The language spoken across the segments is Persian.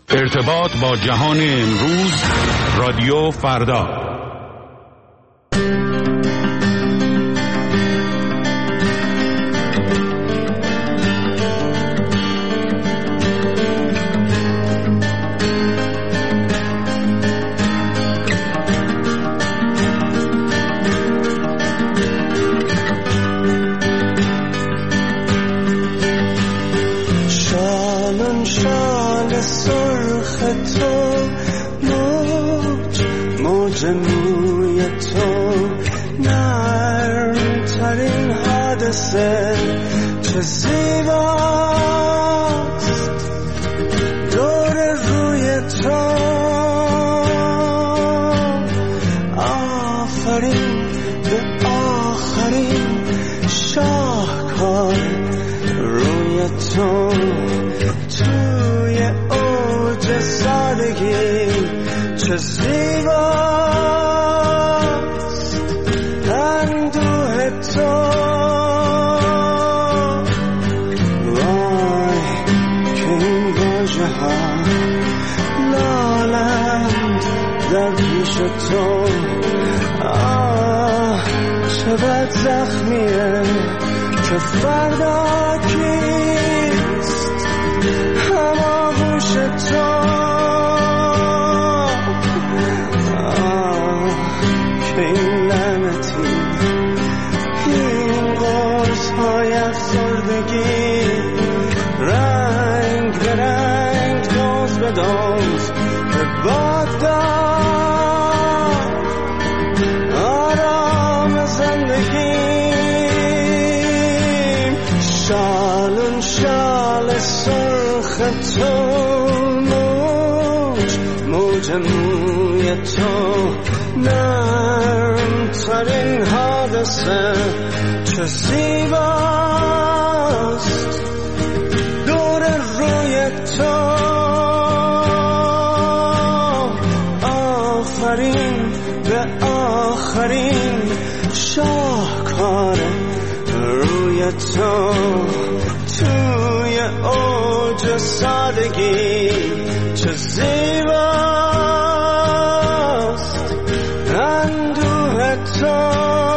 ارتباط با جهان امروز، رادیو فردا. موی تو نرم ترین حادثه چه زیباست دور روی تو آفرین به آخرین شاهکار روی تو توی اوج سادگی چه زیباست اندوه تو وای که این واژه ها لالند در پیش تو چه بد زخمیه که فردا کیست هماغوش تو که این لعنتی این قرص های افسردگی رنگ به رنگ دوز به دوز به باد داد آرام زندگیم شالون شال سرخ تو موج موی تو نرم ترین حادثه چه زیباست دور روی تو آفرین به آخرین شاهکار روی تو توی اوج سادگی چه زیباست اندوه تو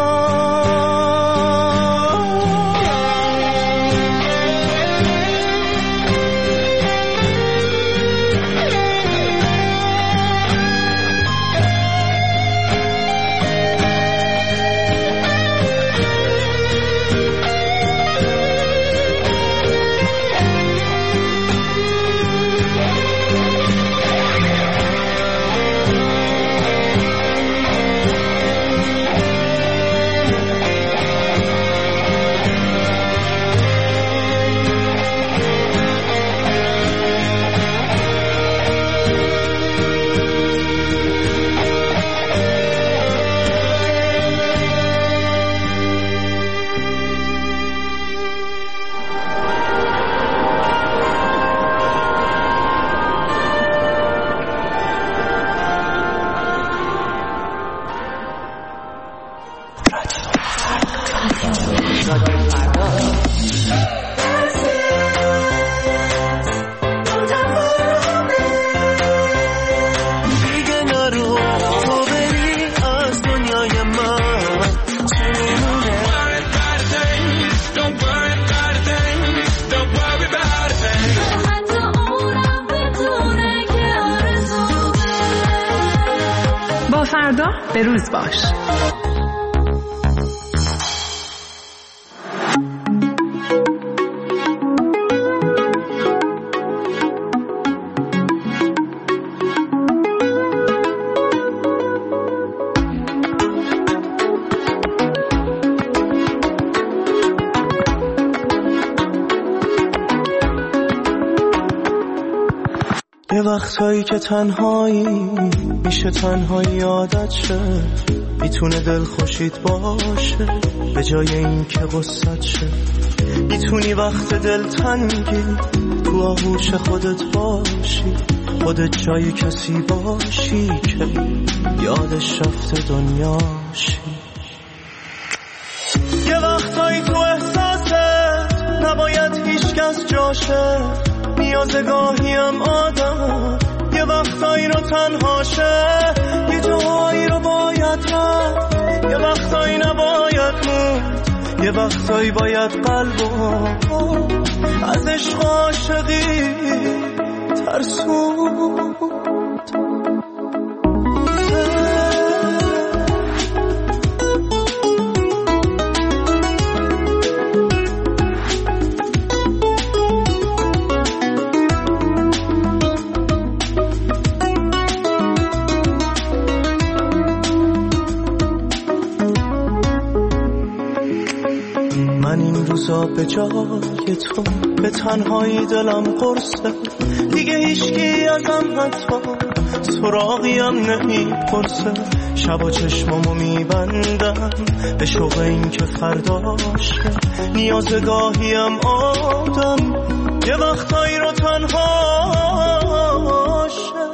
فردا به روز باش. یه وقتایی که تنهایی میشه تنهایی عادت شه میتونه دل خوشید باشه به جای این که غصت شه میتونی وقت دل تنگی تو آغوش خودت باشی خودت جای کسی باشی که یادش رفته دنیاشی یه وقتایی تو احساست نباید هیچ کس جاشه نیازگاهی هم آدم یه وقتایی رو تنها شه، یه جاهایی رو باید رفت، یه وقتایی نباید موند، یه وقتایی باید قلبو از عشق عاشقی ترسوند. من این روزا به جای تو به تنهایی دلم قرصه، دیگه هیچکی ازم حتی سراغیم نمیپرسه. شب و چشمامو میبندم به شوق این که فرداشه، نیازگاهیم آدم یه وقتایی رو تنهاشه،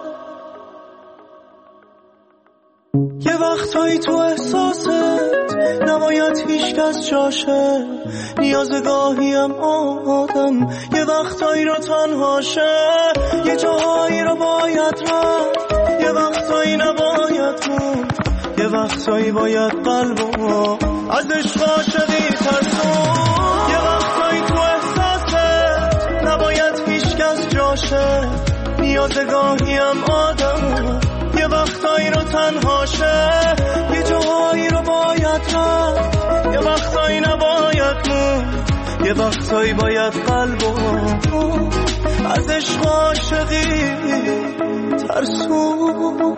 یه وقتایی تو احساست نباید هیچ کس جاشه، نیازگاهیم آدم یه وقتایی رو تنهاشه، یه جاهایی رو باید رفت، یه وقتایی نباید موند، یه وقتایی باید قلبو از عشق عاشقی ترسون. یه وقتایی تو احساست نباید هیچ کس جاشه، نیازگاهیم آدم یه وقتایی رو تنهاشه، یه جاهایی رو باید رفت، یه وقتایی نباید موند، یه وقتایی باید قلبو از عشق عاشقی ترسوند.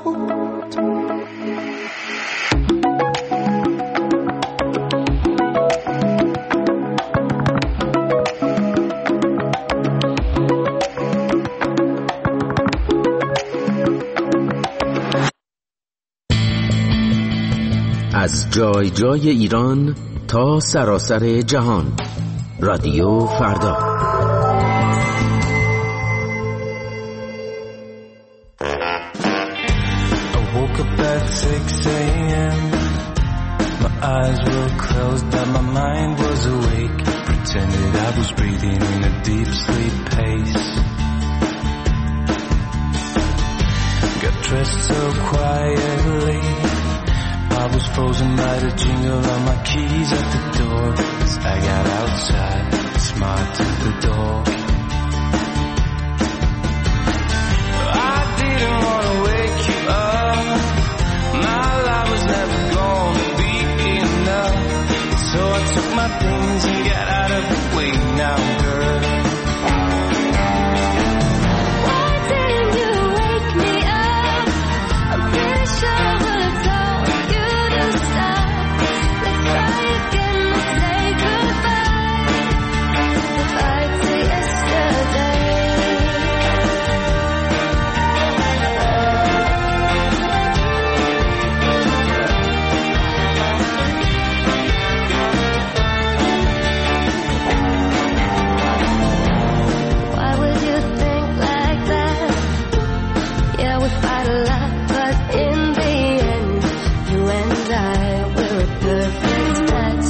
از جای جای ایران تا سراسر جهان، رادیو فردا. I woke up at 6 a.m. My eyes were closed but my mind was awake. Pretended I was breathing in a deep sleep pace. Got dressed so quietly, I was frozen by the jingle of my keys at the door. As I got outside, smiled to the door. I didn't want to wake you up, my life was never gonna be enough. So I took my things and got out of the way now, girl. Why didn't you wake me up? I'm pretty sure I would have told you to stop. Let's try again, let's say goodbye. Goodbye to yesterday. Why would you think like that? Yeah, we fight a lot, but in the end, you and I were a perfect match.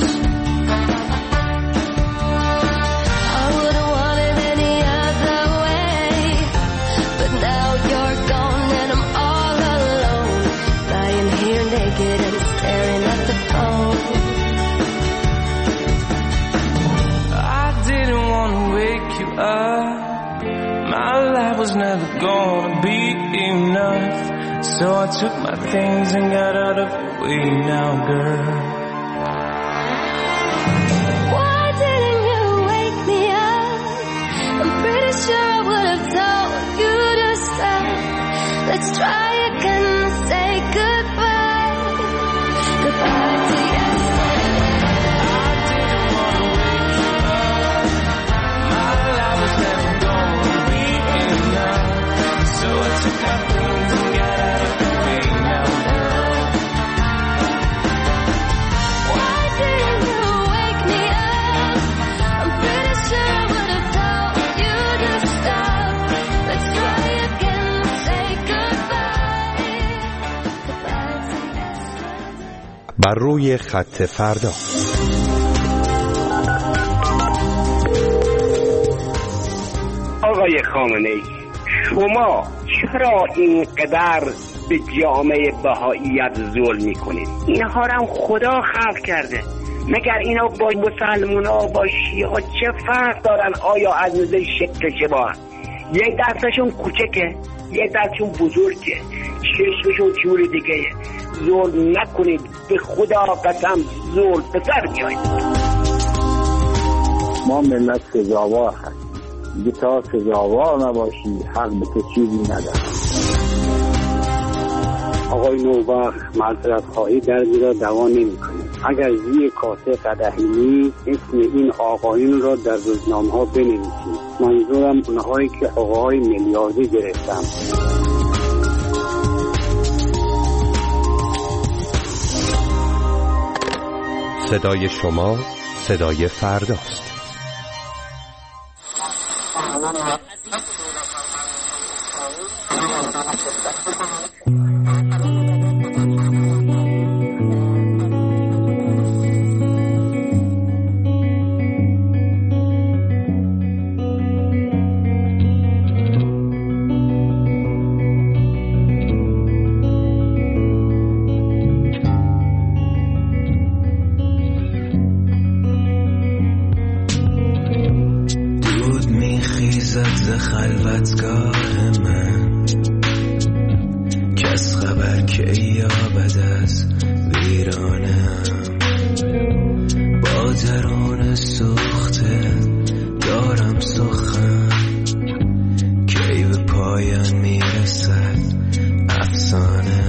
I wouldn't want it any other way, but now you're gone and I'm all alone, lying here naked and staring at the phone. I didn't want to wake you up, my life was never gonna be enough. So I took my things and got out of the way now, girl. Why didn't you wake me up? I'm pretty sure I would have told you to stop. Let's try again, say goodbye. Goodbye to yesterday. I didn't want to wake you up, my life was never gonna be enough. So I took my things and got out of the way now, girl. Why didn't you wake me up? I'm pretty sure I would have told you to stop. Let's try again, say goodbye. Goodbye to yesterday. بر روی خط فردا. آقای خامنه‌ای، شما چرا اینقدر به جامعه بهائیت ظلم میکنید؟ اینها رو هم خدا خلق کرده. مگر اینا با مسلمونا با شیعه چه فرق دارن؟ آیا از نظر شکل شباهن؟ یک دستشون کوچکه، یک دستشون بزرگه، چشمشون جور دیگه. ظلم نکنید، به خدا قسم ظلم به سر میایید. ما ملت سزاوار هست، دیگه تا سزاوار نباشی حق به تو چیزی نداره. آقای نوبخت معذرت خواهی درزی را دوا نمی کنید. اگر زیر کاسه قدحی نیست اسم این آقایون را در روزنامه ها بنویسید. منظورم اونهایی که آقای میلیاردی گرفتن. صدای شما صدای فرداست. خلوتگاه من کس خبر که یابد از ویرانم، با درون سوخته دارم سخن، کی به پایان میرسد افسانه.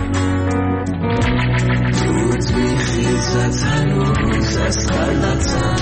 از خلوتم